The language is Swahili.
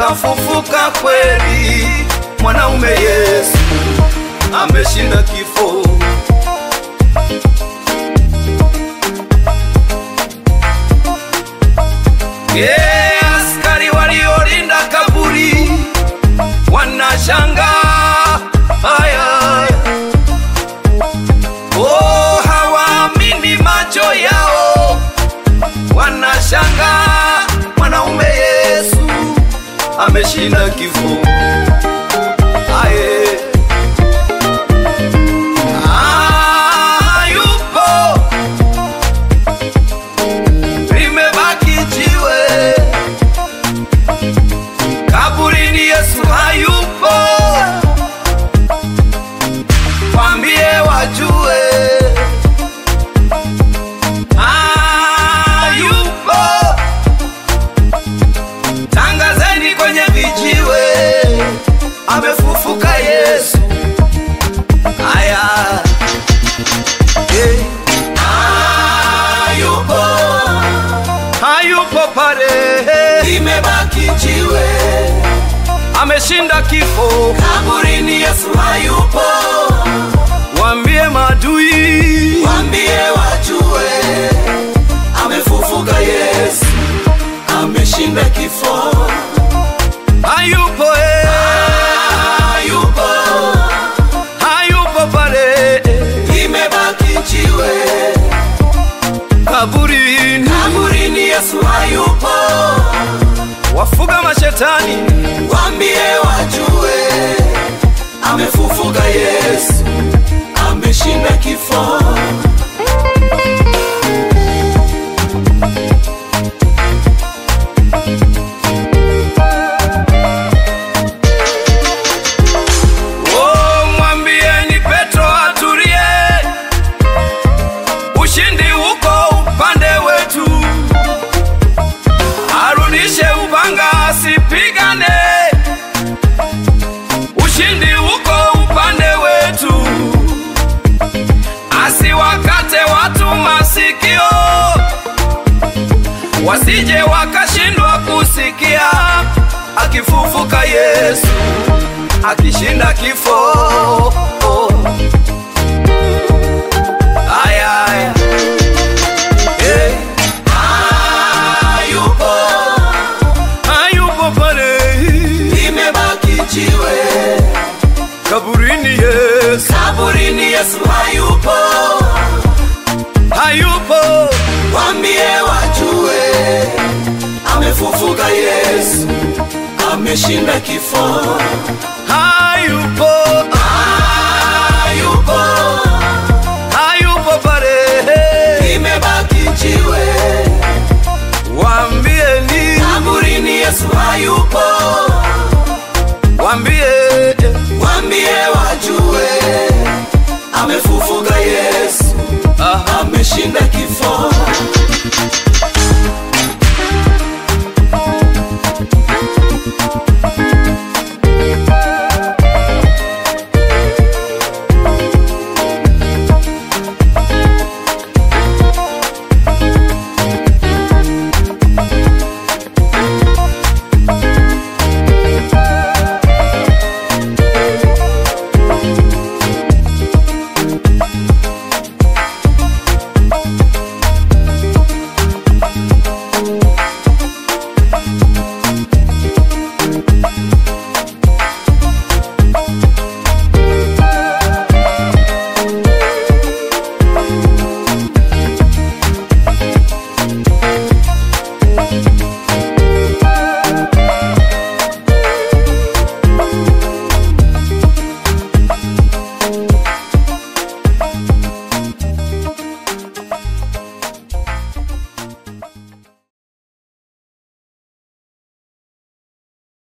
kafufuka kweli, mwanaume Yesu ameshinda kifo. Askari waliolinda kaburi wanashangaa, haya hawaamini macho yao, wanashangaa, mwanaume Yesu ameshinda kifo. Amefufuka Yesu, hayupo pale, limebaki jiwe, ameshinda kifo. Kaburini Yesu hayupo, waambie maadui, waambie wajue, amefufuka Yesu, ameshinda kifo. Hayupo jiwe, kaburini Yesu hayupo, wafuga mashetani, waambie wajue, amefufuka Yesu, ameshinda kifo. Ushindi uko upande wetu, asiwakate watu masikio, wasije wakashindwa kusikia, akifufuka Yesu, akishinda kifo. Kaburini Yesu hayupo, waambie wajue, amefufuka Yesu, ameshinda kifo. Hayupo pale, limebaki jiwe, waambieni, kaburini Yesu hayupo, waambie wajue, amefufuka Yesu, ameshinda kifo.